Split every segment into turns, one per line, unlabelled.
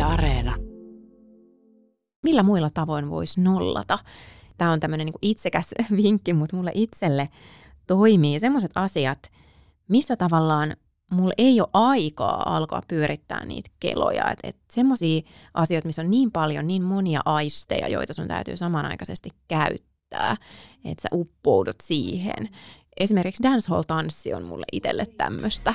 Areena. Millä muilla tavoin voisi nollata? Tämä on tämmöinen niin itsekäs vinkki, mutta mulle itselle toimii sellaiset asiat, missä tavallaan mulla ei ole aikaa alkaa pyörittää niitä keloja. Et semmoisia asioita, missä on niin paljon, niin monia aisteja, joita sun täytyy samanaikaisesti käyttää, että sä uppoudut siihen. Esimerkiksi dancehall-tanssi on mulle itselle tämmöistä.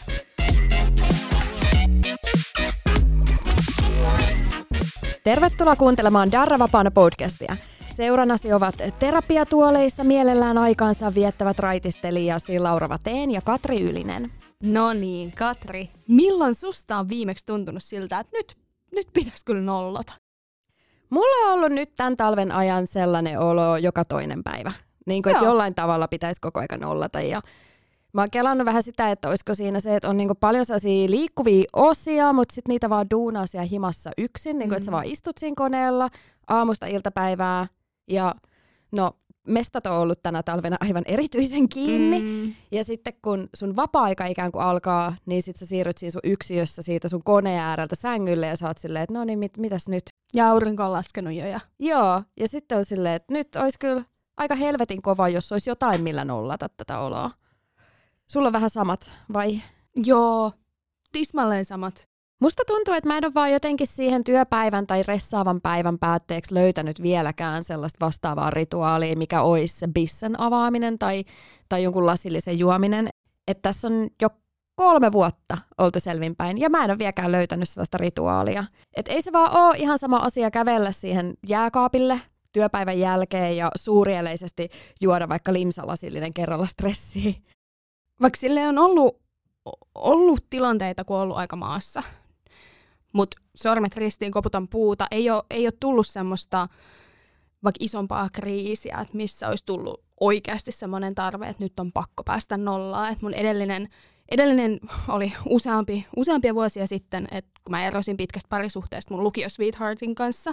Tervetuloa kuuntelemaan Darra Vapaana podcastia. Seurannasi ovat terapiatuoleissa mielellään aikaansa viettävät raitistelijasi Laura Vateen ja Katri Ylinen.
No niin, Katri, milloin susta on viimeksi tuntunut siltä, että nyt pitäisi kyllä nollata?
Mulla on ollut nyt tämän talven ajan sellainen olo joka toinen päivä. Niin kuin, että jollain tavalla pitäisi koko ajan nollata. Ja mä oon kelannut vähän sitä, että olisiko siinä se, että on niin kuin paljon sellaisia liikkuvia osia, mutta sitten niitä vaan duunaa siellä himassa yksin. Niin kuin, että sä vaan istut siinä koneella aamusta iltapäivää. Ja no, mestat on ollut tänä talvena aivan erityisen kiinni. Ja sitten kun sun vapaa-aika ikään kuin alkaa, niin sit sä siirryt siinä sun yksiössä siitä sun koneen ääreltä sängylle ja sä oot silleen, että no niin, mitäs nyt?
Ja aurinko on laskenut jo.
Joo, ja sitten on silleen, että nyt olisi kyllä aika helvetin kova, jos olisi jotain, millä nollata tätä oloa. Sulla on vähän samat, vai?
Joo, tismalleen samat.
Musta tuntuu, että mä en ole vaan jotenkin siihen työpäivän tai ressaavan päivän päätteeksi löytänyt vieläkään sellaista vastaavaa rituaalia, mikä olisi se bissen avaaminen tai jonkun lasillisen juominen. Että tässä on jo 3 vuotta oltu selvinpäin ja mä en ole vieläkään löytänyt sellaista rituaalia. Että ei se vaan ole ihan sama asia kävellä siihen jääkaapille työpäivän jälkeen ja suurieleisesti juoda vaikka limsalasillinen kerralla stressiä.
Vaikka sille on ollut tilanteita, kun on ollut aika maassa. Mutta sormet ristiin, koputan puuta. Ei ole tullut semmoista vaikka isompaa kriisiä, että missä olisi tullut oikeasti semmoinen tarve, että nyt on pakko päästä nollaan. Et mun edellinen oli useampia vuosia sitten, että kun mä erosin pitkästä parisuhteesta mun lukio-sweetheartin kanssa.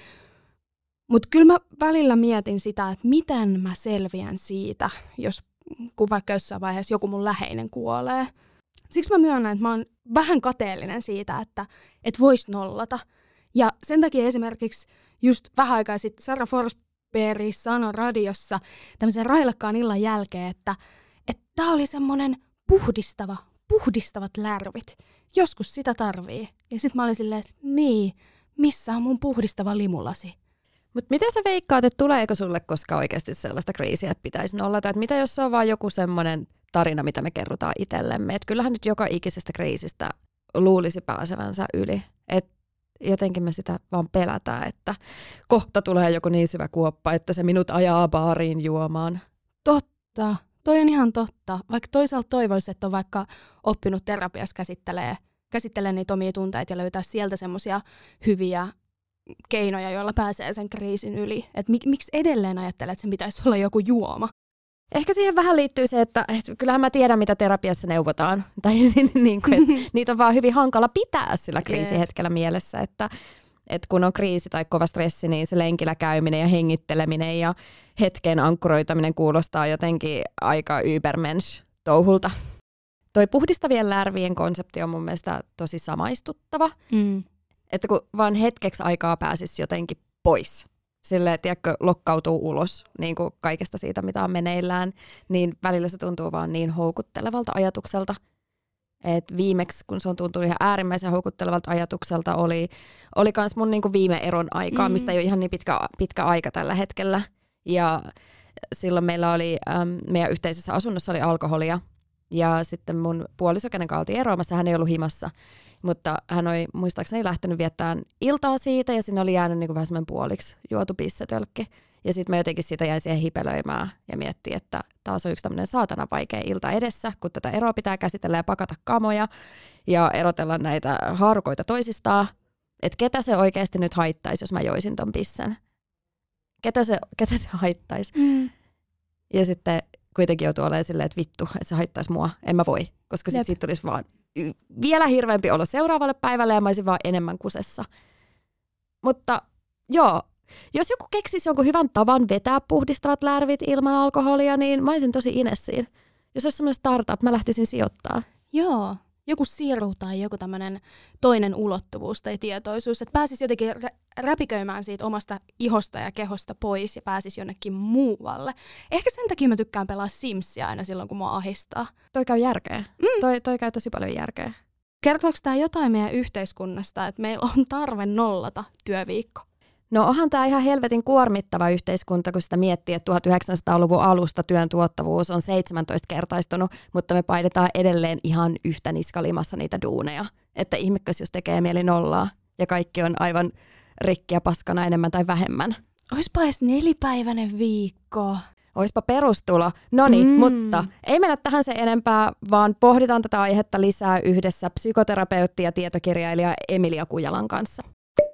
Mutta kyllä mä välillä mietin sitä, että miten mä selviän siitä, kun vaikka jossain vaiheessa joku mun läheinen kuolee. Siksi mä myönnän, että mä oon vähän kateellinen siitä, että voisi nollata. Ja sen takia esimerkiksi just vähän aikaa sitten Sarah Forsberg sanoi radiossa tämmöisen railakkaan illan jälkeen, että tää oli semmoinen puhdistavat lärvit. Joskus sitä tarvii. Ja sit mä olin silleen, että niin, missä on mun puhdistava limulasi?
Mutta miten sä veikkaat, että tuleeko sulle koskaan oikeasti sellaista kriisiä, että pitäisi nollata? Että mitä jos se on vaan joku semmoinen tarina, mitä me kerrotaan itsellemme? Että kyllähän nyt joka ikisestä kriisistä luulisi pääsevänsä yli. Että jotenkin me sitä vaan pelätään, että kohta tulee joku niin syvä kuoppa, että se minut ajaa baariin juomaan.
Totta. Toi on ihan totta. Vaikka toisaalta toivoisi, että on vaikka oppinut terapiassa käsittelee niitä omia tunteita ja löytää sieltä semmoisia hyviä keinoja, joilla pääsee sen kriisin yli. Että miksi edelleen ajattelee, että sen pitäisi olla joku juoma?
Ehkä siihen vähän liittyy se, että kyllähän mä tiedän, mitä terapiassa neuvotaan. Tai niin kuin, että niitä on vaan hyvin hankala pitää sillä kriisihetkellä mielessä. Että kun on kriisi tai kova stressi, niin se lenkillä käyminen ja hengitteleminen ja hetken ankkuroitaminen kuulostaa jotenkin aika übermensch-touhulta. Toi puhdistavien lärvien konsepti on mun mielestä tosi samaistuttava. Että kun vaan hetkeksi aikaa pääsisi jotenkin pois, silleen, tiedätkö, lokkautuu ulos niin kuin kaikesta siitä, mitä on meneillään, niin välillä se tuntuu vaan niin houkuttelevalta ajatukselta. Et viimeksi, kun se on tuntunut ihan äärimmäisen houkuttelevalta ajatukselta, oli kans mun niin kuin viime eron aikaa, mistä ei ole ihan niin pitkä aika tällä hetkellä. Ja silloin meillä oli, meidän yhteisessä asunnossa oli alkoholia, ja sitten mun puoliso, kenen kanssa oltiin eroamassa, hän ei ollut himassa. Mutta hän oli muistaakseni lähtenyt viettämään iltaa siitä ja sinne oli jäänyt niin kuin vähän semmoinen puoliksi juotu pissetölkki. Ja sitten mä jotenkin siitä jäin siihen hipelöimään ja miettiin, että taas on yksi tämmöinen saatana vaikea ilta edessä, kun tätä eroa pitää käsitellä ja pakata kamoja ja erotella näitä haarukoita toisistaan. Että ketä se oikeasti nyt haittaisi, jos mä joisin ton pissen? Ketä se haittaisi? Ja sitten kuitenkin joutuu olemaan silleen, että vittu, että se haittaisi mua. En mä voi, koska sitten siitä tulisi vaan vielä hirveämpi olo seuraavalle päivälle ja mä olisin vaan enemmän kusessa. Mutta joo, jos joku keksisi jonkun hyvän tavan vetää puhdistavat lärvit ilman alkoholia, niin mä olisin tosi inessiin. Jos olisi semmoinen startup, mä lähtisin sijoittamaan.
Joo, joku siru tai joku tämmöinen toinen ulottuvuus tai tietoisuus, että pääsisi jotenkin räpiköimään siitä omasta ihosta ja kehosta pois ja pääsisi jonnekin muualle. Ehkä sen takia mä tykkään pelaa Simsia aina silloin, kun mua ahdistaa.
Toi käy järkeä. Toi käy tosi paljon järkeä.
Kertooko tämä jotain meidän yhteiskunnasta, että meillä on tarve nollata työviikko?
No onhan tämä ihan helvetin kuormittava yhteiskunta, kun sitä miettii, että 1900-luvun alusta työn tuottavuus on 17-kertaistunut, mutta me painetaan edelleen ihan yhtä niskalimassa niitä duuneja. Että ihmekäs, jos tekee mieli nollaa ja kaikki on aivan rikkiä paskana enemmän tai vähemmän.
Oispa edes 4-päiväinen viikko.
Oispa perustulo. Noniin, mutta ei mennä tähän sen enempää, vaan pohditaan tätä aihetta lisää yhdessä psykoterapeutti ja tietokirjailija Emilia Kujalan kanssa.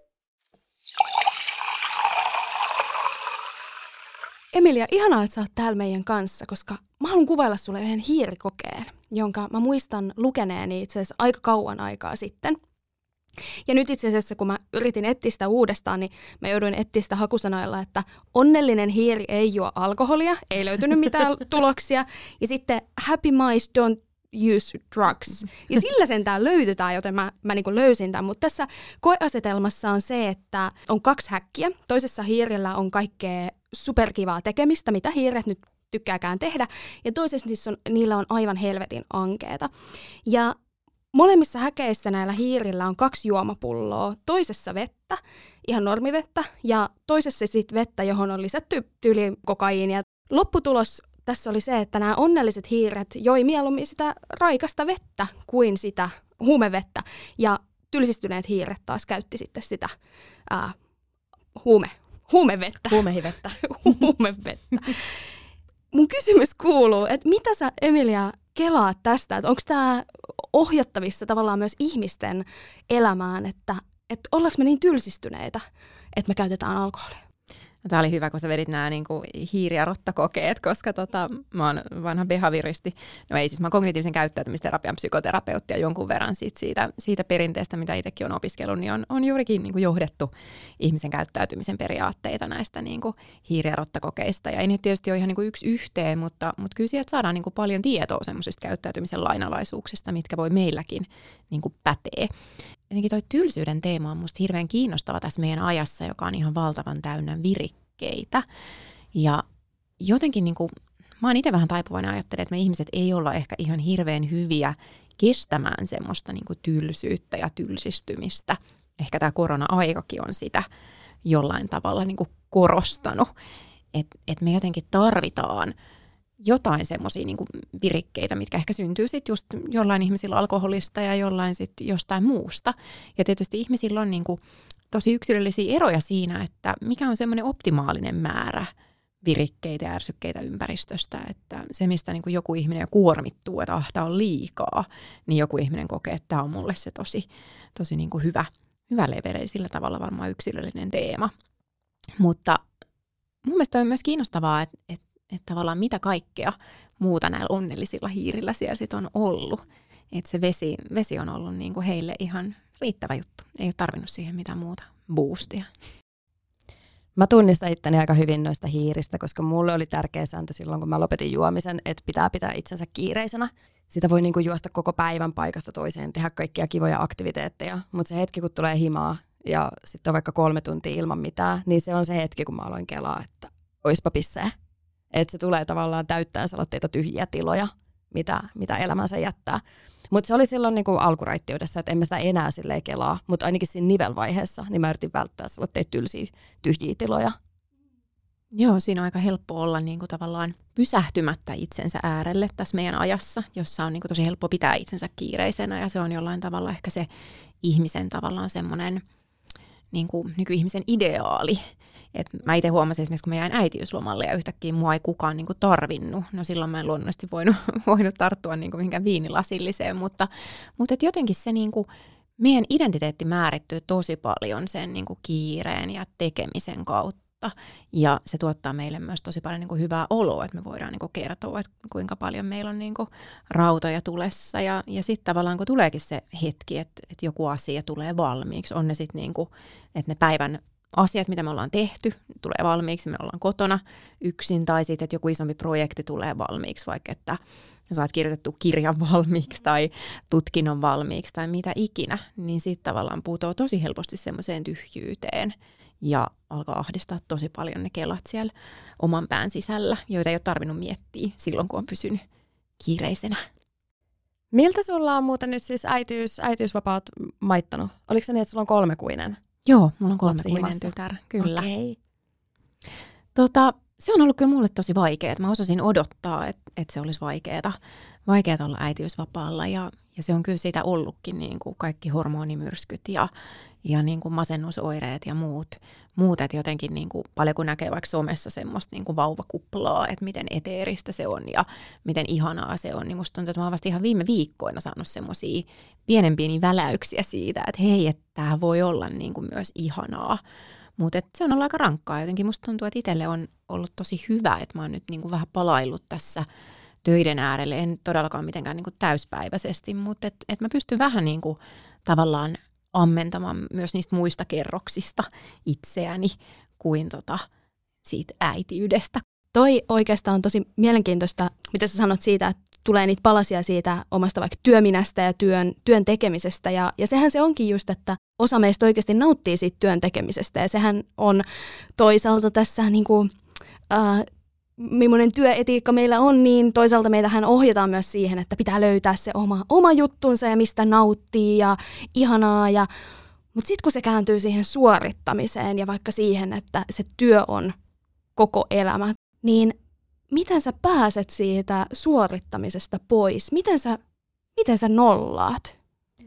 Emilia, ihanaa, että sä oot täällä meidän kanssa, koska mä haluan kuvailla sulle yhden hiirikokeen, jonka mä muistan lukeneeni itse asiassa aika kauan aikaa sitten. Ja nyt itse asiassa, kun mä yritin etsiä sitä uudestaan, niin mä jouduin etsiä sitä hakusanoilla, että onnellinen hiiri ei juo alkoholia, ei löytynyt mitään tuloksia. Ja sitten happy mice don't use drugs. Ja sillä sentään löytytään, joten mä niin kuin löysin tämän. Mutta tässä koeasetelmassa on se, että on 2 häkkiä. Toisessa hiirillä on kaikkea superkivaa tekemistä, mitä hiiret nyt tykkääkään tehdä. Ja toisessa niillä on aivan helvetin ankeeta. Ja molemmissa häkeissä näillä hiirillä on 2 juomapulloa. Toisessa vettä, ihan normivettä, ja toisessa sitten vettä, johon on lisätty kokaiinia. Lopputulos tässä oli se, että nämä onnelliset hiiret joi mieluummin sitä raikasta vettä kuin sitä huumevettä. Ja tylsistyneet hiiret taas käytti sitten sitä huumevettä.
Huumehivettä.
Huumevettä. Mun kysymys kuuluu, että mitä sä, Emilia, kelaat tästä? Että onko tämä ohjattavissa tavallaan myös ihmisten elämään, että ollaanko me niin tylsistyneitä, että me käytetään alkoholia?
No, tämä oli hyvä, kun sä vedit nämä niinku hiiri- ja rottakokeet, koska mä oon vanha behaviristi. No ei, siis mä oon kognitiivisen käyttäytymisterapian psykoterapeutti ja jonkun verran siitä perinteestä, mitä itsekin on opiskellut, niin on juurikin niinku johdettu ihmisen käyttäytymisen periaatteita näistä niinku hiiri- ja rottakokeista. Ja ei nyt tietysti ole ihan niinku yksi yhteen, mutta kyllä sieltä saadaan niinku paljon tietoa semmoisista käyttäytymisen lainalaisuuksista, mitkä voi meilläkin niinku pätee. Jotenkin toi tylsyyden teema on musta hirveän kiinnostava tässä meidän ajassa, joka on ihan valtavan täynnä virikkeitä. Ja jotenkin niinku, mä oon itse vähän taipuvainen ajattelemaan, että me ihmiset ei olla ehkä ihan hirveän hyviä kestämään semmoista niinku tylsyyttä ja tylsistymistä. Ehkä tämä korona-aikakin on sitä jollain tavalla niinku korostanut, että me jotenkin tarvitaan jotain semmoisia niinku virikkeitä, mitkä ehkä syntyy sitten just jollain ihmisillä alkoholista ja jollain sitten jostain muusta. Ja tietysti ihmisillä on niinku tosi yksilöllisiä eroja siinä, että mikä on semmoinen optimaalinen määrä virikkeitä ja ärsykkeitä ympäristöstä. Että se, mistä niinku joku ihminen jo kuormittuu, että tämä on liikaa, niin joku ihminen kokee, että tämä on mulle se tosi niinku hyvä level, sillä tavalla varmaan yksilöllinen teema. Mutta mun mielestä on myös kiinnostavaa, että tavallaan mitä kaikkea muuta näillä onnellisilla hiirillä siellä sitten on ollut. Että se vesi on ollut niinku heille ihan riittävä juttu. Ei ole tarvinnut siihen mitään muuta boostia.
Mä tunnistan itteni aika hyvin noista hiiristä, koska mulle oli tärkeä sääntö silloin, kun mä lopetin juomisen, että pitää itsensä kiireisenä. Sitä voi niinku juosta koko päivän paikasta toiseen, tehdä kaikkia kivoja aktiviteetteja, mutta se hetki, kun tulee himaa ja sitten on vaikka 3 tuntia ilman mitään, niin se on se hetki, kun mä aloin kelaa, että oispa pissee. Että se tulee tavallaan täyttää sellaisia tyhjiä tiloja, mitä elämänsä jättää. Mutta se oli silloin niinku alkuraittiudessa, että en mä sitä enää silleen kelaa, mutta ainakin siinä nivelvaiheessa, niin mä yritin välttää sellaisia tylsiä tyhjiä tiloja.
Joo, siinä on aika helppo olla niinku tavallaan pysähtymättä itsensä äärelle tässä meidän ajassa, jossa on niinku tosi helppo pitää itsensä kiireisenä ja se on jollain tavalla ehkä se ihmisen tavallaan semmoinen niinku nykyihmisen ideaali. Et mä itse huomasin esimerkiksi, kun mä jäin äitiyslomalle ja yhtäkkiä mua ei kukaan niinku tarvinnut. No silloin mä en luonnollisesti voinut tarttua niinku mihinkään viinilasilliseen, mutta et jotenkin se niinku, meidän identiteetti määrittyy tosi paljon sen niinku kiireen ja tekemisen kautta. Ja se tuottaa meille myös tosi paljon niinku hyvää oloa, että me voidaan niinku kertoa, että kuinka paljon meillä on niinku rautoja tulessa. Ja sitten tavallaan kun tuleekin se hetki, että joku asia tulee valmiiksi, on ne sitten niinku, että ne päivän asiat, mitä me ollaan tehty, tulee valmiiksi, me ollaan kotona yksin, tai sitten, että joku isompi projekti tulee valmiiksi, vaikka että sä oot kirjoitettu kirjan valmiiksi tai tutkinnon valmiiksi tai mitä ikinä, niin sitten tavallaan putoaa tosi helposti semmoiseen tyhjyyteen ja alkaa ahdistaa tosi paljon ne kelat siellä oman pään sisällä, joita ei ole tarvinnut miettiä silloin, kun on pysynyt kiireisenä.
Miltä sulla on muuten nyt siis äitiysvapaat maittanut? Oliko se niin, että sulla on 3-kuinen?
Joo, mulla on 3-kuinen tytär, kyllä.
Okay.
Se on ollut kyllä mulle tosi vaikeaa. Mä osasin odottaa, että se olisi vaikeaa olla äitiysvapaalla ja se on kyllä siitä ollutkin niin kuin kaikki hormonimyrskyt ja niin kuin masennusoireet ja muut että jotenkin niin kuin, paljon kun näkee vaikka somessa semmoista niin kuin vauvakuplaa, että miten eteeristä se on ja miten ihanaa se on, niin musta tuntuu, että mä oon vasta ihan viime viikkoina saanut semmoisia pieni väläyksiä siitä, että hei, että tämä voi olla niin kuin myös ihanaa. Mutta se on ollut aika rankkaa. Jotenkin musta tuntuu, että itselle on ollut tosi hyvä, että mä oon nyt niinku vähän palaillut tässä töiden äärelle. En todellakaan mitenkään niinku täyspäiväisesti, mutta et mä pystyn vähän niinku tavallaan ammentamaan myös niistä muista kerroksista itseäni kuin siitä äitiydestä.
Toi oikeastaan on tosi mielenkiintoista, mitä sä sanot siitä, että tulee niitä palasia siitä omasta vaikka työminästä ja työn tekemisestä. Ja sehän se onkin just, että osa meistä oikeasti nauttii siitä työn tekemisestä. Ja sehän on toisaalta tässä, niin kuin, millainen työetiikka meillä on, niin toisaalta meitähän ohjataan myös siihen, että pitää löytää se oma juttunsa ja mistä nauttii ja ihanaa. Mutta sitten kun se kääntyy siihen suorittamiseen ja vaikka siihen, että se työ on koko elämä, niin miten sä pääset siitä suorittamisesta pois? Miten sä nollaat?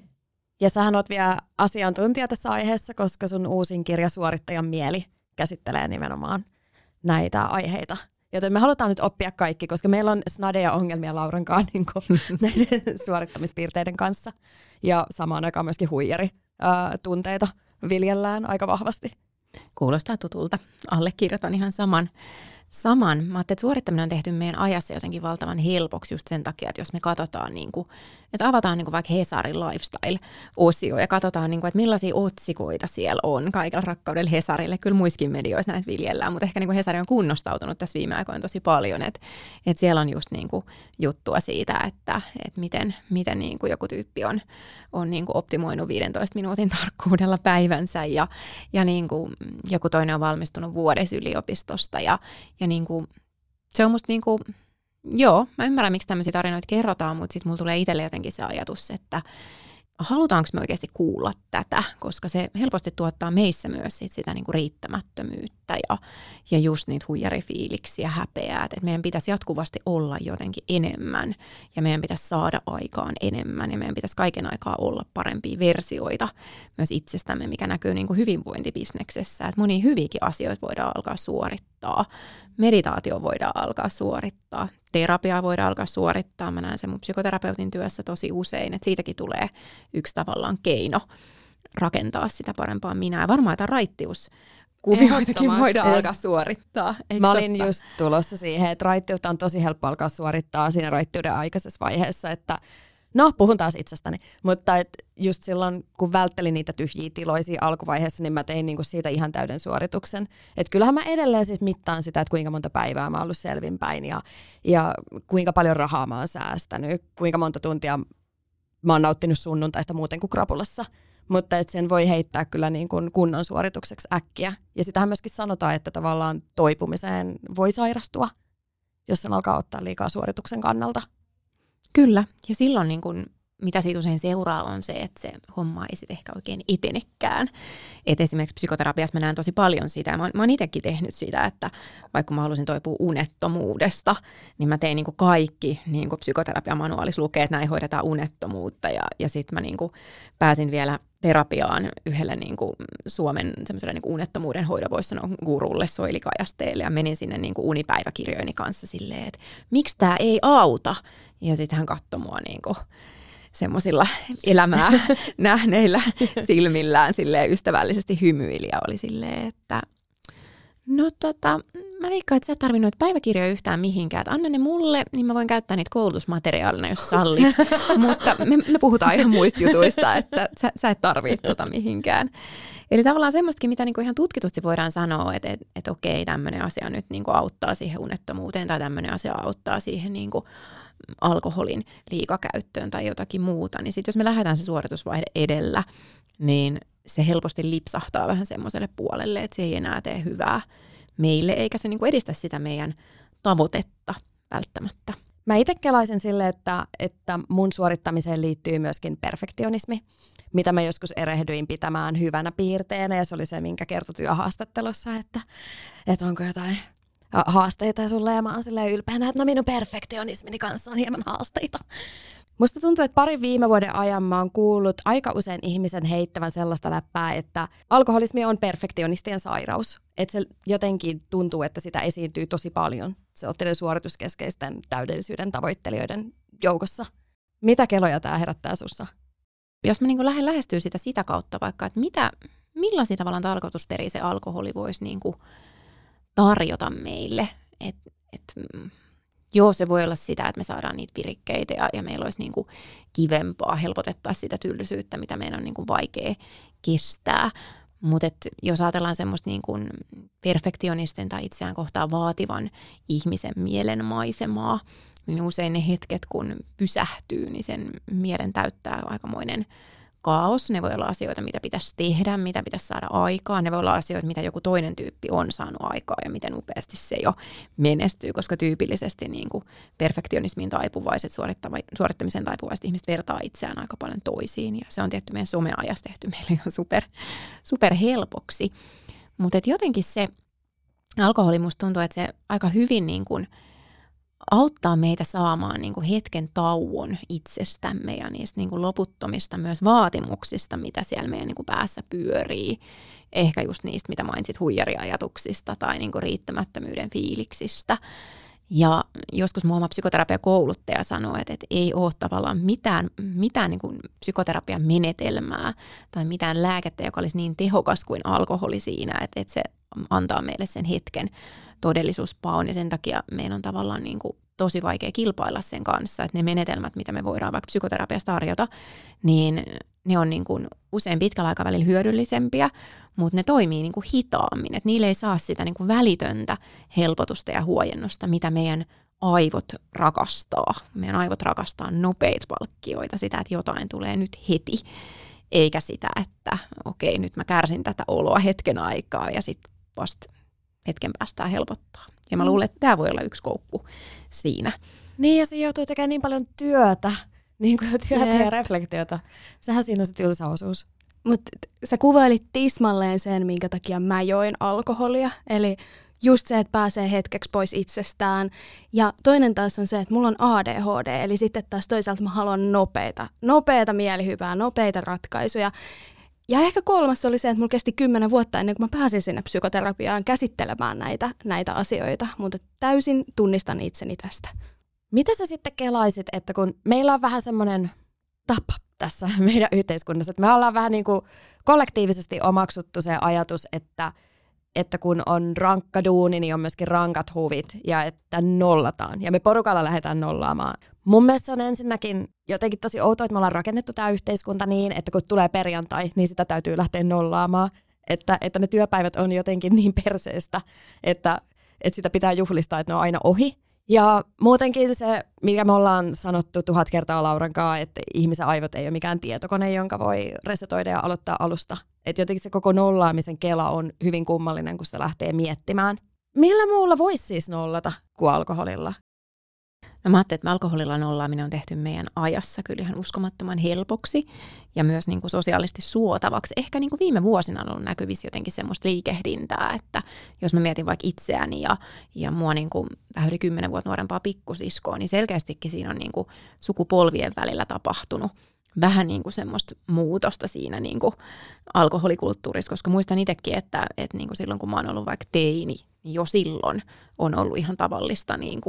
Ja sähän oot vielä asiantuntija tässä aiheessa, koska sun uusin kirja Suorittajan mieli käsittelee nimenomaan näitä aiheita. Joten me halutaan nyt oppia kaikki, koska meillä on snadeja ongelmia Laurankaan niin näiden suorittamispiirteiden kanssa. Ja samaan aikaan myöskin huijaritunteita viljellään aika vahvasti.
Kuulostaa tutulta. Allekirjoitan ihan saman. Mä ajattelin, että suorittaminen on tehty meidän ajassa jotenkin valtavan helpoksi just sen takia, että jos me katsotaan, että avataan vaikka Hesarin lifestyle-osio ja katsotaan, että millaisia otsikoita siellä on kaikilla rakkaudella Hesarille. Kyllä muissakin medioissa näitä viljellään, mutta ehkä Hesari on kunnostautunut tässä viime aikoina tosi paljon, että siellä on just juttua siitä, että miten joku tyyppi on optimoinut 15 minuutin tarkkuudella päivänsä ja joku toinen on valmistunut vuodessa yliopistosta ja se on musta joo, mä ymmärrän, miksi tämmöisiä tarinoita kerrotaan, mutta sitten mulla tulee itselle jotenkin se ajatus, että halutaanko me oikeasti kuulla tätä, koska se helposti tuottaa meissä myös sitä riittämättömyyttä ja just niitä huijarifiiliksiä, häpeää, että meidän pitäisi jatkuvasti olla jotenkin enemmän ja meidän pitäisi saada aikaan enemmän ja meidän pitäisi kaiken aikaa olla parempia versioita myös itsestämme, mikä näkyy hyvinvointibisneksessä, että monia hyviäkin asioita voidaan alkaa suorittaa. Meditaatio voidaan alkaa suorittaa, terapiaa voidaan alkaa suorittaa. Mä näen sen mun psykoterapeutin työssä tosi usein, että siitäkin tulee yksi tavallaan keino rakentaa sitä parempaa minää. Varmaan jotain raittiuskuvioitakin voidaan alkaa suorittaa.
Mä olin just tulossa siihen, että raittiutta on tosi helppo alkaa suorittaa siinä raittiuden aikaisessa vaiheessa, että no, puhun taas itsestäni, mutta just silloin, kun välttelin niitä tyhjiä tiloisia alkuvaiheessa, niin mä tein siitä ihan täyden suorituksen. Että kyllähän mä edelleen siis mittaan sitä, että kuinka monta päivää mä oon ollut selvinpäin ja kuinka paljon rahaa mä oon säästänyt, kuinka monta tuntia mä oon nauttinut sunnuntaista muuten kuin krapulassa. Mutta sen voi heittää kyllä kunnon suoritukseksi äkkiä. Ja sitähän myöskin sanotaan, että tavallaan toipumiseen voi sairastua, jos sen alkaa ottaa liikaa suorituksen kannalta.
Kyllä, ja silloin mitä siitä usein seuraa on se, että se homma ei sitten ehkä oikein etenekään. Et esimerkiksi psykoterapiassa mä näen tosi paljon sitä, mä oon itsekin tehnyt sitä, että vaikka mä halusin toipua unettomuudesta, niin mä tein kaikki psykoterapiamanuaalissa lukee, että näin hoidetaan unettomuutta ja sitten mä pääsin vielä terapiaan yhdelle Suomen semmoiselle unettomuuden hoidon, voisi sanoa gurulle Soilikajasteelle ja menin sinne unipäiväkirjojeni kanssa silleen, että miksi tämä ei auta? Ja sitten hän katsoi mua semmoisilla elämää nähneillä silmillään silleen ystävällisesti hymyili ja oli silleen, että No mä veikkaan, että sä et tarvitse noita päiväkirjoja yhtään mihinkään. Anna ne mulle, niin mä voin käyttää niitä koulutusmateriaalina, jos sallit. Mutta me puhutaan ihan muista jutuista, että sä et tarvitse mihinkään. Eli tavallaan semmoistakin, mitä niinku ihan tutkitusti voidaan sanoa, että okei, tämmöinen asia nyt niinku auttaa siihen unettomuuteen tai tämmöinen asia auttaa siihen niinku alkoholin liikakäyttöön tai jotakin muuta. Niin sitten jos me lähdetään se suoritusvaihe edellä, niin se helposti lipsahtaa vähän semmoiselle puolelle, että se ei enää tee hyvää meille, eikä se niinku edistä sitä meidän tavoitetta välttämättä.
Mä itse kelaisin sille, että mun suorittamiseen liittyy myöskin perfektionismi, mitä mä joskus erehdyin pitämään hyvänä piirteenä, ja se oli se, minkä kertoi työhaastattelussa, että onko jotain haasteita sulle, ja mä oon silleen ylpeänä, että no minun perfektionismini kanssa on hieman haasteita. Musta tuntuu, että parin viime vuoden ajan mä oon kuullut aika usein ihmisen heittävän sellaista läppää, että alkoholismi on perfektionistien sairaus. Että se jotenkin tuntuu, että sitä esiintyy tosi paljon sellaisten suorituskeskeisten täydellisyyden tavoittelijoiden joukossa. Mitä keloja tää herättää sussa?
Jos mä niin lähden lähestyä sitä kautta vaikka, että millaisia tavallaan tarkoitusperiä se alkoholi voisi niin tarjota meille, joo, se voi olla sitä, että me saadaan niitä virikkeitä ja meillä olisi niin kuin kivempaa helpotettaa sitä tylsyyttä, mitä meidän on niin kuin vaikea kestää. Mutta jos ajatellaan semmoista niin kuin perfektionisten tai itseään kohtaan vaativan ihmisen mielen maisemaa, niin usein ne hetket, kun pysähtyy, niin sen mielen täyttää aikamoinen kaos. Ne voi olla asioita, mitä pitäisi tehdä, mitä pitäisi saada aikaan. Ne voi olla asioita, mitä joku toinen tyyppi on saanut aikaa ja miten upeasti se jo menestyy, koska tyypillisesti niin kuin perfektionismiin taipuvaiset, suorittamiseen taipuvaiset ihmiset vertaa itseään aika paljon toisiin. Ja se on tietty meidän someajassa tehty meille ihan super helpoksi. Mutta jotenkin se alkoholi musta tuntuu, että se aika hyvin niin kuin auttaa meitä saamaan niin kuin hetken tauon itsestämme ja niistä niin kuin loputtomista myös vaatimuksista, mitä siellä meidän niin kuin päässä pyörii. Ehkä just niistä, mitä mainitsit, huijariajatuksista tai niin kuin riittämättömyyden fiiliksistä. Ja joskus mun oma psykoterapiakouluttaja sanoi, että ei ole tavallaan mitään niin kuin psykoterapian menetelmää tai mitään lääkettä, joka olisi niin tehokas kuin alkoholi siinä, että se antaa meille sen hetken todellisuuspaon, ja sen takia meidän on tavallaan niin kuin tosi vaikea kilpailla sen kanssa, että ne menetelmät, mitä me voidaan vaikka psykoterapiasta tarjota, niin ne on niin kuin usein pitkällä aikavälillä hyödyllisempiä, mutta ne toimii niin kuin hitaammin, että niille ei saa sitä niin kuin välitöntä helpotusta ja huojennusta, mitä meidän aivot rakastaa. Meidän aivot rakastaa nopeita palkkioita, sitä, että jotain tulee nyt heti, eikä sitä, että okei, nyt mä kärsin tätä oloa hetken aikaa ja sitten vasta hetken päästään helpottaa. Ja mä luulen, että tämä voi olla yksi koukku siinä.
Niin, ja se joutuu tekemään niin paljon työtä, ja reflektiota. Sehän siinä on se tylsä osuus.
Mutta sä kuvailit tismalleen sen, minkä takia mä join alkoholia. Eli just se, että pääsee hetkeksi pois itsestään. Ja toinen taas on se, että mulla on ADHD, eli sitten taas toisaalta mä haluan nopeata mielihyvää, nopeita ratkaisuja. Ja ehkä kolmas oli se, että mulla kesti 10 vuotta ennen kuin mä pääsin sinne psykoterapiaan käsittelemään näitä asioita, mutta täysin tunnistan itseni tästä.
Mitä sä sitten kelaisit, että kun meillä on vähän semmoinen tapa tässä meidän yhteiskunnassa, että me ollaan vähän niin kuin kollektiivisesti omaksuttu se ajatus, että kun on rankka duuni, niin on myöskin rankat huvit ja että nollataan. Ja me porukalla lähdetään nollaamaan. Mun mielestä se on ensinnäkin jotenkin tosi outoa, että me ollaan rakennettu tämä yhteiskunta niin, että kun tulee perjantai, niin sitä täytyy lähteä nollaamaan. Että ne työpäivät on jotenkin niin perseestä, että sitä pitää juhlistaa, että ne on aina ohi. Ja muutenkin se, mikä me ollaan sanottu 1000 kertaa Lauran kanssa, että ihmisen aivot ei ole mikään tietokone, jonka voi resetoida ja aloittaa alusta. Että jotenkin se koko nollaamisen kela on hyvin kummallinen, kun sitä lähtee miettimään. Millä muulla voisi siis nollata kuin alkoholilla?
No mä ajattelin, että alkoholilla nollaaminen on tehty meidän ajassa kyllä ihan uskomattoman helpoksi ja myös niin kuin sosiaalisesti suotavaksi. Ehkä niin kuin viime vuosina on ollut näkyvissä jotenkin semmoista liikehdintää, että jos mä mietin vaikka itseäni ja mua niin kuin vähän yli 10 vuotta nuorempaa pikkusiskoa, niin selkeästikin siinä on niin kuin sukupolvien välillä tapahtunut vähän niin kuin semmoista muutosta siinä niin kuin alkoholikulttuurissa, koska muistan itsekin, että niin kuin silloin kun mä oon ollut vaikka teini, niin jo silloin on ollut ihan tavallista niin kuin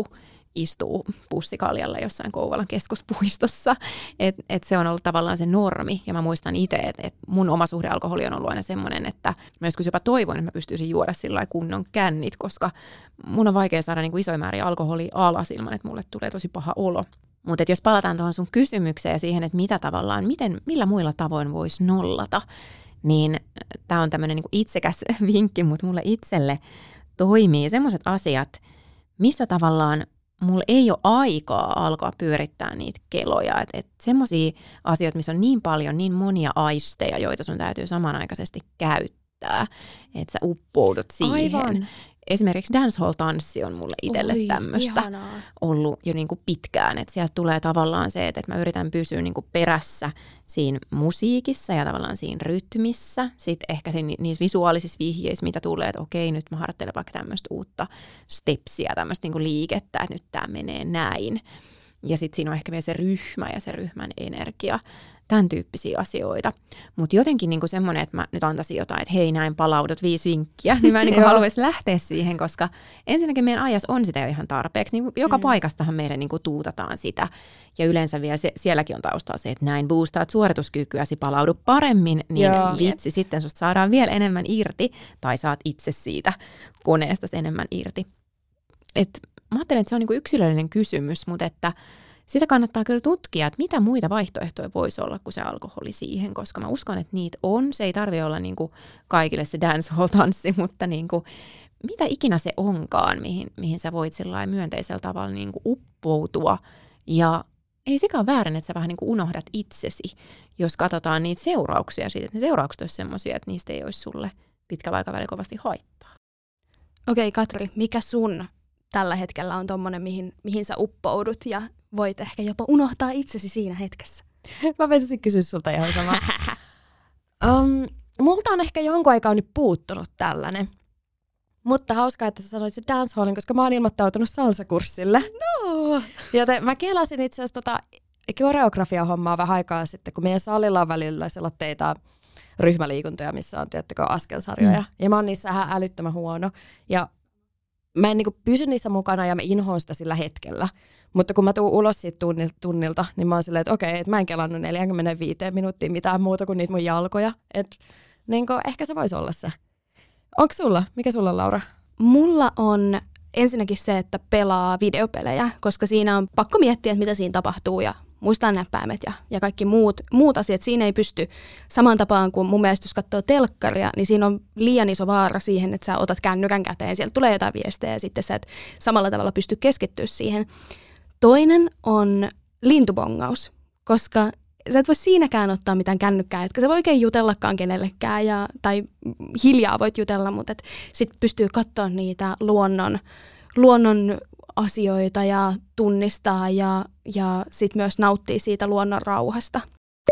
istuu pussikaljalla jossain Kouvolan keskuspuistossa. Et se on ollut tavallaan se normi. Ja mä muistan itse, että mun oma suhde alkoholi on ollut aina semmoinen, että mä joskus jopa toivon, että mä pystyisin juoda sillä kunnon kännit, koska mun on vaikea saada niin kuin isoja määriä alkoholia alas ilman, että mulle tulee tosi paha olo. Mutta jos palataan tuohon sun kysymykseen ja siihen, että mitä tavallaan, millä muilla tavoin voisi nollata, niin tämä on tämmöinen niin kuin itsekäs vinkki, mutta mulle itselle toimii semmoiset asiat, missä tavallaan mulla ei ole aikaa alkaa pyörittää niitä keloja. Et semmoisia asioita, missä on niin paljon, niin monia aisteja, joita sun täytyy samanaikaisesti käyttää, että sä uppoudut siihen.
Aivan.
Esimerkiksi dancehall-tanssi on mulle itselle tämmöistä ollut jo niin kuin pitkään. Että sieltä tulee tavallaan se, että mä yritän pysyä niin kuin perässä siinä musiikissa ja tavallaan siinä rytmissä. Sitten ehkä niissä visuaalisissa vihjeissä, mitä tulee, että okei, nyt mä harjoittelen vaikka tämmöistä uutta stepsiä, tämmöistä niin kuin liikettä, että nyt tää menee näin. Ja sitten siinä on ehkä vielä se ryhmä ja se ryhmän energia. Tämän tyyppisiä asioita. Mutta jotenkin niinku semmoinen, että mä nyt antaisin jotain, että hei näin palaudut 5 vinkkiä, niin mä en niinku haluaisi lähteä siihen, koska ensinnäkin meidän ajassa on sitä jo ihan tarpeeksi. Niin joka paikastahan meille niinku tuutataan sitä. Ja yleensä vielä sielläkin on taustalla se, että näin boostaat suorituskykyäsi, palaudu paremmin, niin vitsi, sitten susta saadaan vielä enemmän irti, tai saat itse siitä koneesta enemmän irti. Mä ajattelen, että se on niinku yksilöllinen kysymys, mutta että sitä kannattaa kyllä tutkia, että mitä muita vaihtoehtoja voisi olla kuin se alkoholi siihen, koska mä uskon, että niitä on. Se ei tarvitse olla niin kuin kaikille se dancehall-tanssi, mutta niin kuin, mitä ikinä se onkaan, mihin sä voit myönteisellä tavalla niin kuin uppoutua. Ja ei sekaan väärin, että sä vähän niin kuin unohdat itsesi, jos katsotaan niitä seurauksia siitä, että ne seuraukset olisi semmoisia, että niistä ei olisi sulle pitkällä aikavälillä kovasti haittaa.
Okei, Katri, mikä sun tällä hetkellä on tommonen, mihin sä uppoudut ja voit ehkä jopa unohtaa itsesi siinä hetkessä?
Mä voisin kysyä sulta ihan sama. Multa on ehkä jonkun aikaa nyt puuttunut tällainen. Mutta hauskaa, että sä sanoit se dancehallin, koska mä oon ilmoittautunut salsakurssille. No. Joten mä kelasin itse asiassa koreografia-hommaa vähän aikaa sitten, kun meidän salilla on välillä sellaisia ryhmäliikuntoja, missä on tiettäkö askelsarjoja. Ja mä oon niissä ihan älyttömän huono. Ja mä en niinku pysy niissä mukana ja mä inhoon sitä sillä hetkellä. Mutta kun mä tuun ulos siitä tunnilta, niin mä oon silleen, että okei, että mä en kelannut 45 minuuttia mitään muuta kuin niitä mun jalkoja. Että niinku, ehkä se voisi olla se. Onko sulla? Mikä sulla on, Laura?
Mulla on ensinnäkin se, että pelaa videopelejä, koska siinä on pakko miettiä, että mitä siinä tapahtuu ja muistaa näppäimet ja kaikki muut asiat. Siinä ei pysty samaan tapaan kuin mun mielestä, jos katsoo telkkaria, niin siinä on liian iso vaara siihen, että sä otat kännykän käteen, sieltä tulee jotain viestejä ja sitten sä et samalla tavalla pysty keskittyä siihen. Toinen on lintubongaus, koska sä et voi siinäkään ottaa mitään kännykkää, etkä sä voi oikein jutellakaan kenellekään, tai hiljaa voit jutella, mutta sitten pystyy katsoa niitä luonnon asioita ja tunnistaa ja sitten myös nauttii siitä luonnon rauhasta.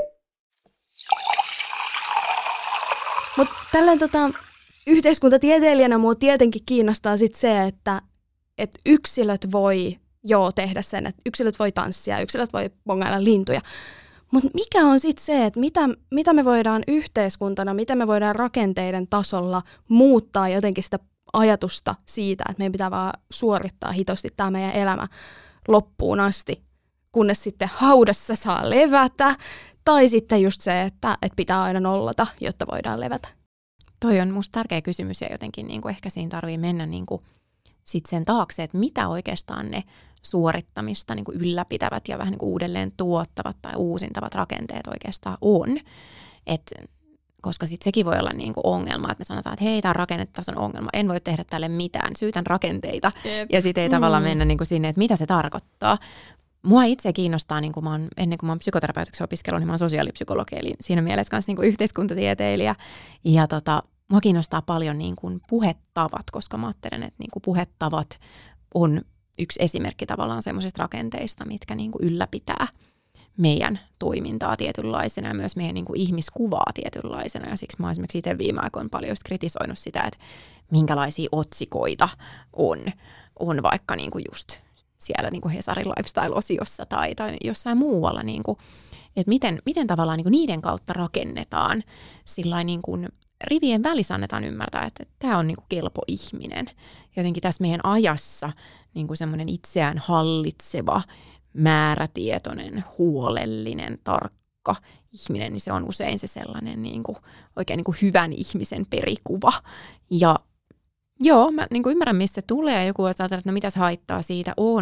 Mutta tällä yhteiskuntatieteilijänä mua tietenkin kiinnostaa sit se, että yksilöt voi tehdä sen, että yksilöt voi tanssia, yksilöt voi bongailla lintuja. Mutta mikä on sitten se, että mitä me voidaan yhteiskuntana, mitä me voidaan rakenteiden tasolla muuttaa jotenkin sitä ajatusta siitä, että meidän pitää vaan suorittaa hitosti tämä meidän elämä loppuun asti, kunnes sitten haudassa saa levätä, tai sitten just se, että pitää aina nollata, jotta voidaan levätä.
Toi on musta tärkeä kysymys ja jotenkin niin kuin ehkä siinä tarvii mennä niin kuin sit sen taakse, että mitä oikeastaan ne suorittamista niin kuin ylläpitävät ja vähän niin kuin uudelleen tuottavat tai uusintavat rakenteet oikeastaan on. Koska sitten sekin voi olla niin kuin ongelma, että me sanotaan, että hei, tämä on rakennetason ongelma, en voi tehdä tälle mitään, syytän rakenteita. Jep. Ja sitten ei tavallaan mennä niin kuin sinne, että mitä se tarkoittaa. Mua itse kiinnostaa, niin kuin ennen kuin mä oon psykoterapeutiksi opiskellut, niin mä oon sosiaalipsykologi, eli siinä mielessä kanssa niin kuin yhteiskuntatieteilijä. Ja mua kiinnostaa paljon niin kuin puhetavat, koska mä ajattelen, että niin kuin puhetavat on yksi esimerkki tavallaan semmoisista rakenteista, mitkä niin kuin ylläpitää meidän toimintaa tietynlaisena ja myös meidän niin kuin ihmiskuvaa tietynlaisena. Ja siksi mä oon esimerkiksi itse viime aikoina paljon kritisoinut sitä, että minkälaisia otsikoita on vaikka niin kuin just siellä niin kuin Hesarin lifestyle-osiossa tai jossain muualla. Niin kuin, että miten tavallaan niin kuin niiden kautta rakennetaan sillain niin kuin rivien välissä annetaan ymmärtää, että tämä on niin kuin kelpo ihminen. Jotenkin tässä meidän ajassa niin kuin semmoinen itseään hallitseva, määrätietoinen, huolellinen, tarkka ihminen, niin se on usein se sellainen niin kuin, oikein niin kuin hyvän ihmisen perikuva. Ja joo, mä niin kuin ymmärrän, mistä se tulee. Joku voi ajatella, että no mitäs haittaa siitä on.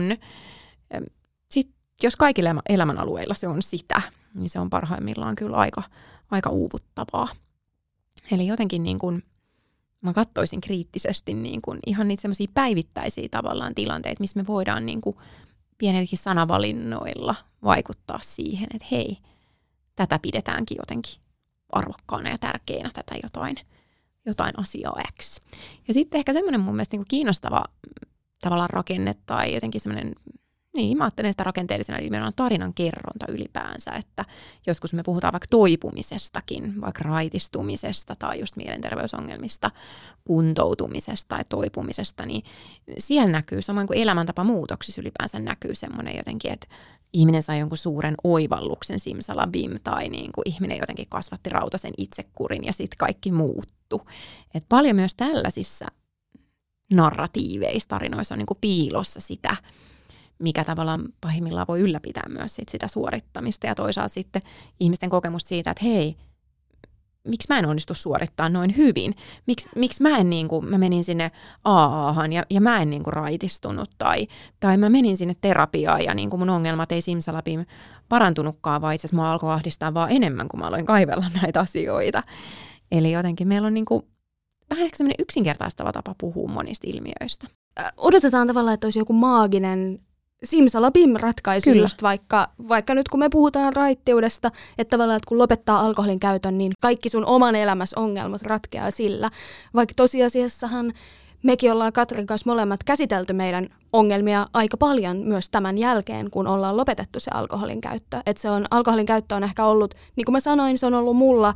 Sitten jos kaikilla elämänalueilla se on sitä, niin se on parhaimmillaan kyllä aika uuvuttavaa. Eli jotenkin niin kuin, mä katsoisin kriittisesti niin kuin ihan niitä semmoisia päivittäisiä tavallaan tilanteita, missä me voidaan niin kuin pienelläkin sanavalinnoilla vaikuttaa siihen, että hei, tätä pidetäänkin jotenkin arvokkaana ja tärkeänä, tätä jotain asiaa X. Ja sitten ehkä semmoinen mun mielestä niin kuin kiinnostava tavallaan rakenne tai jotenkin semmoinen, niin mä ajattelen sitä rakenteellisena, eli meillä on tarinan kerronta ylipäänsä, että joskus me puhutaan vaikka toipumisestakin, vaikka raitistumisesta tai just mielenterveysongelmista, kuntoutumisesta tai toipumisesta, niin siellä näkyy, samoin kuin elämäntapamuutoksissa ylipäänsä näkyy semmoinen jotenkin, että ihminen sai jonkun suuren oivalluksen simsalabim tai niin kuin ihminen jotenkin kasvatti rautaisen itsekurin ja sitten kaikki muuttui. Et paljon myös tällaisissa narratiiveissa, tarinoissa on niin kuin piilossa sitä, mikä tavallaan pahimmillaan voi ylläpitää myös sitä suorittamista ja toisaalta sitten ihmisten kokemusta siitä, että hei, miksi mä en onnistu suorittaa noin hyvin? Miksi mä en mä menin sinne AAhan ja mä en raitistunut tai mä menin sinne terapiaan ja mun ongelmat ei simsalabim parantunutkaan, vaan itse asiassa mä alkoi ahdistaa vaan enemmän, kun mä aloin kaivella näitä asioita. Eli jotenkin meillä on vähän ehkä sellainen yksinkertaistava tapa puhua monista ilmiöistä.
Odotetaan tavallaan, että olisi joku maaginen simsalabim-ratkaisu just vaikka nyt kun me puhutaan raittiudesta, että tavallaan että kun lopettaa alkoholin käytön, niin kaikki sun oman elämässä ongelmat ratkeaa sillä. Vaikka tosiasiassahan mekin ollaan Katrin kanssa molemmat käsitelty meidän ongelmia aika paljon myös tämän jälkeen, kun ollaan lopetettu se alkoholin käyttö. Että alkoholin käyttö on ehkä ollut, niin kuin mä sanoin, se on ollut mulla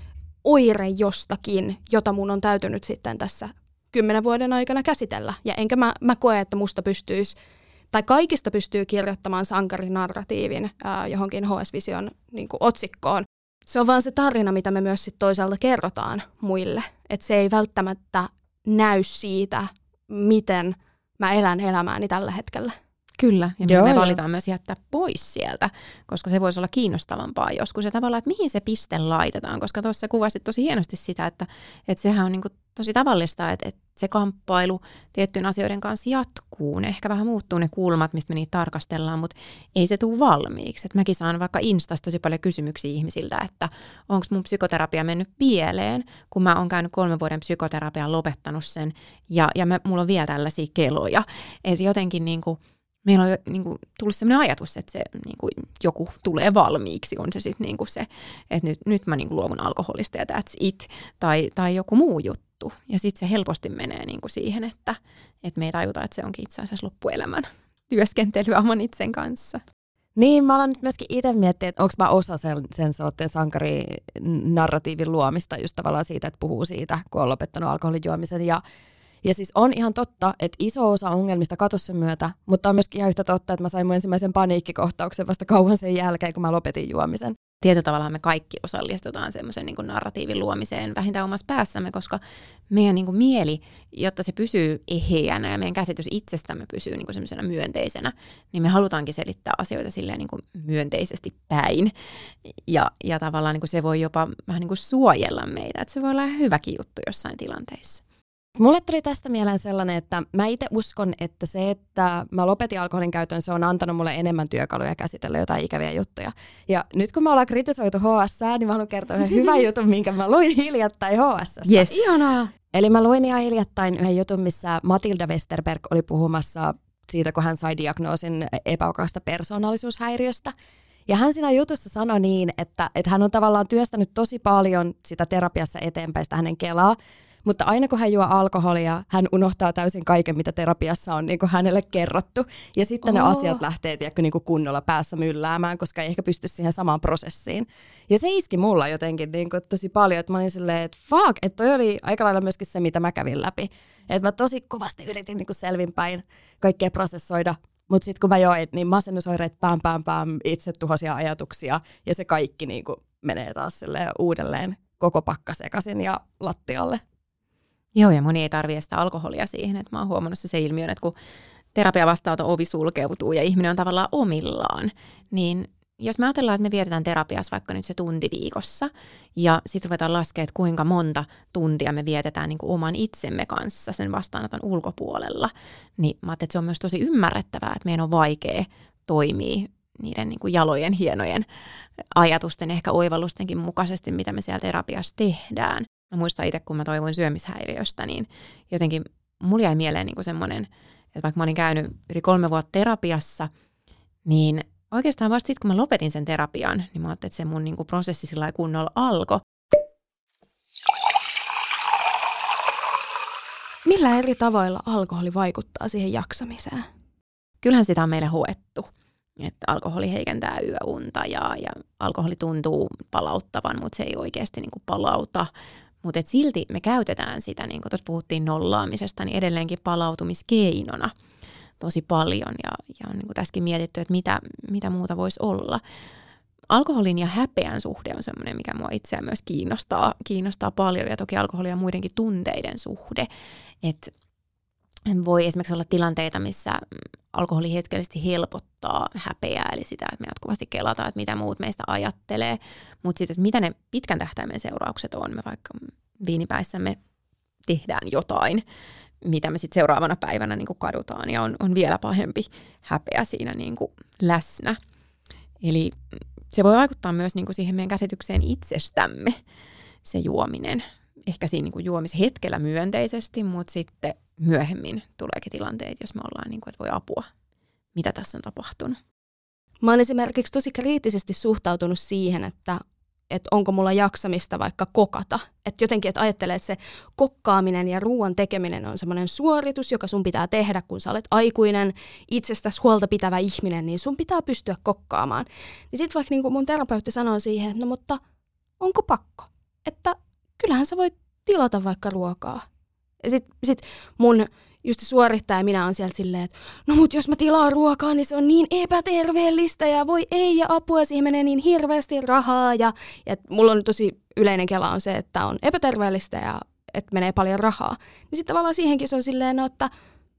oire jostakin, jota mun on täytynyt sitten tässä 10 vuoden aikana käsitellä. Ja enkä mä koe, että musta pystyisi tai kaikista pystyy kirjoittamaan sankarinarratiivin johonkin HS-vision otsikkoon. Se on vaan se tarina, mitä me myös sit toisaalta kerrotaan muille. Että se ei välttämättä näy siitä, miten mä elän elämääni tällä hetkellä.
Kyllä, ja me valitaan myös jättää pois sieltä, koska se voisi olla kiinnostavampaa joskus. Ja tavallaan, että mihin se piste laitetaan, koska tuossa kuvasit tosi hienosti sitä, että sehän on tosi tavallista, että se kamppailu tiettyjen asioiden kanssa jatkuu. Ne ehkä vähän muuttuu ne kulmat, mistä me niitä tarkastellaan, mutta ei se tule valmiiksi. Et mäkin saan vaikka Instasta tosi paljon kysymyksiä ihmisiltä, että onko mun psykoterapia mennyt pieleen, kun mä oon käynyt 3 vuoden psykoterapian, lopettanut sen, ja mulla on vielä tällaisia keloja. Et jotenkin meillä on tullut sellainen ajatus, että se joku tulee valmiiksi, on se sitten se, että nyt mä luovun alkoholista ja that's it, tai joku muu juttu. Ja sitten se helposti menee siihen, että me ei tajuta, että se onkin itse asiassa loppuelämän työskentelyä oman itsen kanssa.
Niin, mä alan nyt myöskin itse miettiä, että onko mä osa sen sankarinarratiivin luomista, just tavallaan siitä, että puhuu siitä, kun on lopettanut alkoholin juomisen. Ja siis on ihan totta, että iso osa ongelmista katosi sen myötä, mutta on myöskin ihan yhtä totta, että mä sain mun ensimmäisen paniikkikohtauksen vasta kauan sen jälkeen, kun mä lopetin juomisen.
Tietyllä tavalla me kaikki osallistutaan semmoisen narratiivin luomiseen vähintään omassa päässämme, koska meidän mieli, jotta se pysyy eheänä ja meidän käsitys itsestämme pysyy semmoisena myönteisenä, niin me halutaankin selittää asioita silleen myönteisesti päin. Ja tavallaan se voi jopa vähän suojella meitä, että se voi olla hyväkin juttu jossain tilanteissa.
Mulle tuli tästä mieleen sellainen, että mä itse uskon, että se, että mä lopetin alkoholin käytön, se on antanut mulle enemmän työkaluja käsitellä jotain ikäviä juttuja. Ja nyt kun me ollaan kritisoitu HS:ää, niin mä haluan kertoa yhden hyvän jutun, minkä mä luin hiljattain HS:stä.
Yes.
Ihanaa!
Eli mä luin ihan hiljattain yhden jutun, missä Matilda Westerberg oli puhumassa siitä, kun hän sai diagnoosin epävakaasta persoonallisuushäiriöstä. Ja hän siinä jutussa sanoi niin, että hän on tavallaan työstänyt tosi paljon sitä terapiassa eteenpäin, sitä hänen kelaa. Mutta aina kun hän juo alkoholia, hän unohtaa täysin kaiken, mitä terapiassa on hänelle kerrottu. Ja sitten ne asiat lähtee kunnolla päässä mylläämään, koska ei ehkä pysty siihen samaan prosessiin. Ja se iski mulla jotenkin tosi paljon, että mä olin silleen, että fuck, että toi oli aika lailla myöskin se, mitä mä kävin läpi. Että mä tosi kovasti yritin selvinpäin kaikkea prosessoida. Mutta sitten kun mä join, niin masennusoireet itsetuhoisia ajatuksia ja se kaikki menee taas uudelleen koko pakka sekaisin ja lattialle.
Joo, ja moni ei tarvitse sitä alkoholia siihen. Että mä oon huomannut se ilmiö, että kun terapiavastaanoton ovi sulkeutuu ja ihminen on tavallaan omillaan, niin jos me ajatellaan, että me vietetään terapiassa vaikka nyt se tunti viikossa ja sitten ruvetaan laskemaan, että kuinka monta tuntia me vietetään niin kuin oman itsemme kanssa sen vastaanoton ulkopuolella, niin mä ajattelin, että se on myös tosi ymmärrettävää, että meidän on vaikea toimia niiden niin kuin jalojen hienojen ajatusten, ehkä oivallustenkin mukaisesti, mitä me siellä terapiassa tehdään. Mä muistan itse, kun mä toivuin syömishäiriöstä, niin jotenkin mulla jäi mieleen niin kuin semmoinen, että vaikka mä olin käynyt yli 3 vuotta terapiassa, niin oikeastaan vasta sitten, kun mä lopetin sen terapian, niin mä ajattelin, että se mun niin kuin prosessi sillä lailla kunnolla alkoi.
Millä eri tavoilla alkoholi vaikuttaa siihen jaksamiseen?
Kyllähän sitä on meille hoettu, että alkoholi heikentää yöunta ja alkoholi tuntuu palauttavan, mutta se ei oikeasti niin kuin palauta. Mutta silti me käytetään sitä, niin kuin tuossa puhuttiin nollaamisesta, niin edelleenkin palautumiskeinona tosi paljon. Ja on niin kuin tässäkin mietitty, että mitä muuta voisi olla. Alkoholin ja häpeän suhde on semmoinen, mikä mua itseään myös kiinnostaa paljon. Ja toki alkoholin ja muidenkin tunteiden suhde. Että voi esimerkiksi olla tilanteita, missä alkoholi hetkellisesti helpottaa häpeää, eli sitä, että me jatkuvasti kelataan, että mitä muut meistä ajattelee. Mutta sitten, että mitä ne pitkän tähtäimen seuraukset on, me vaikka viinipäissämme tehdään jotain, mitä me sitten seuraavana päivänä niin kuin kadutaan, ja on vielä pahempi häpeä siinä niin kuin läsnä. Eli se voi vaikuttaa myös niin kuin siihen meidän käsitykseen itsestämme, se juominen. Ehkä siinä niin kuin juomishetkellä myönteisesti, mutta sitten myöhemmin tuleekin tilanteet, jos me ollaan, niin kuin, että voi apua, mitä tässä on tapahtunut.
Mä oon esimerkiksi tosi kriittisesti suhtautunut siihen, että onko mulla jaksamista vaikka kokata. Että jotenkin, että ajattelee, että se kokkaaminen ja ruoan tekeminen on semmoinen suoritus, joka sun pitää tehdä, kun sä olet aikuinen, itsestäsi huolta pitävä ihminen, niin sun pitää pystyä kokkaamaan. Niin sit vaikka niin kuin mun terapeutti sanoo siihen, että no mutta onko pakko? Että kyllähän sä voit tilata vaikka ruokaa. Ja sit mun just suorittaja minä on sieltä silleen, että no mut jos mä tilaan ruokaa, niin se on niin epäterveellistä ja voi ei ja apua, siihen menee niin hirveästi rahaa. Ja mulla on tosi yleinen kela on se, että on epäterveellistä ja että menee paljon rahaa. Niin sitten tavallaan siihenkin se on silleen, no, että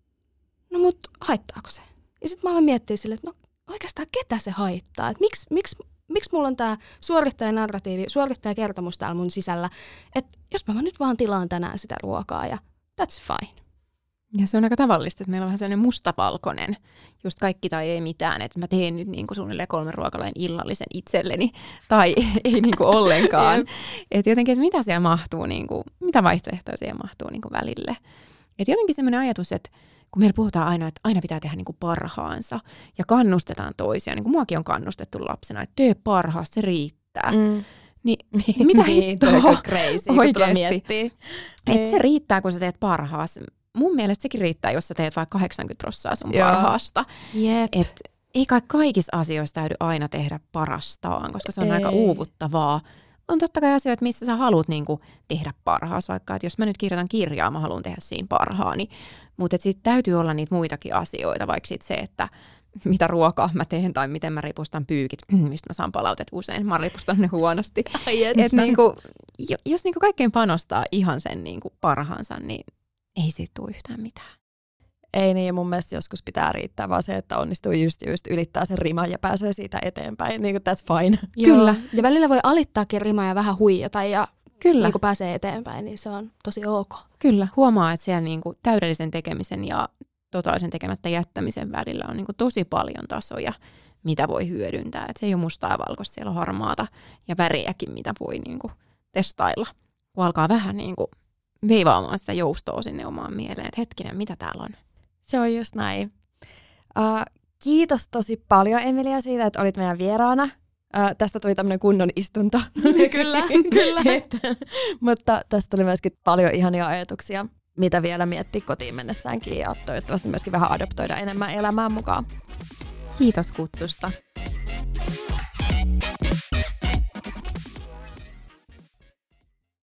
no mut haittaako se? Ja sitten mä aloin miettiä silleen, että no oikeastaan ketä se haittaa? Että miksi mulla on tää suorittajanarratiivi, suorittajakertomus täällä mun sisällä, että jos mä nyt vaan tilaan tänään sitä ruokaa ja that's fine.
Ja se on aika tavallista, että meillä on vähän sellainen mustapalkoinen, just kaikki tai ei mitään, että mä teen nyt niin kuin suunnilleen 3 ruokalain illallisen itselleni, tai ei niin kuin ollenkaan. Että jotenkin, että mitä siellä mahtuu, niin kuin, mitä vaihtoehtoja siellä mahtuu niin kuin välille. Että jotenkin sellainen ajatus, että kun meillä puhutaan aina, että aina pitää tehdä niin kuin parhaansa ja kannustetaan toisia, niin kuin muakin on kannustettu lapsena, että tee parhaas, se riittää. Niin mitä hittoa oikeasti? Että se riittää, kun sä teet parhaas. Mun mielestä sekin riittää, jos sä teet vaikka 80% sun parhaasta. Et ei kai kaikissa asioissa täydy aina tehdä parastaan, koska se on aika uuvuttavaa. On totta kai asioita, missä sä haluat niinku tehdä parhaas, vaikka että jos mä nyt kirjoitan kirjaa, mä haluan tehdä siinä parhaani. Mutta sitten täytyy olla niitä muitakin asioita, vaikka sit se, että mitä ruokaa mä teen tai miten mä ripustan pyykit, mistä mä saan palautet usein. Mä ripustan ne huonosti. Et niinku, jos niinku kaikkeen panostaa ihan sen niinku parhaansa, niin ei siitä tule yhtään mitään.
Ei niin, ja mun mielestä joskus pitää riittää vaan se, että onnistuu just ylittää sen riman ja pääsee siitä eteenpäin. Niin kuin that's fine.
Kyllä. Ja välillä voi alittaakin rimaa ja vähän huijata ja niin kuin pääsee eteenpäin, niin se on tosi ok.
Kyllä. Huomaa, että siellä niin kuin täydellisen tekemisen ja totaalisen tekemättä jättämisen välillä on niin kuin tosi paljon tasoja, mitä voi hyödyntää. Et se ei ole mustaa ja valkoista, siellä on harmaata ja väriäkin, mitä voi niin kuin testailla, kun alkaa vähän niin kuin veivaamaan sitä joustoa sinne omaan mieleen, että hetkinen, mitä täällä on?
Se on just näin. Kiitos tosi paljon, Emilia, siitä, että olit meidän vieraana. Tästä tuli tämmöinen kunnon istunto.
Kyllä.
Mutta tästä tuli myöskin paljon ihania ajatuksia, mitä vielä miettiä kotiin mennessäänkin ja toivottavasti myöskin vähän adoptoida enemmän elämään mukaan.
Kiitos kutsusta.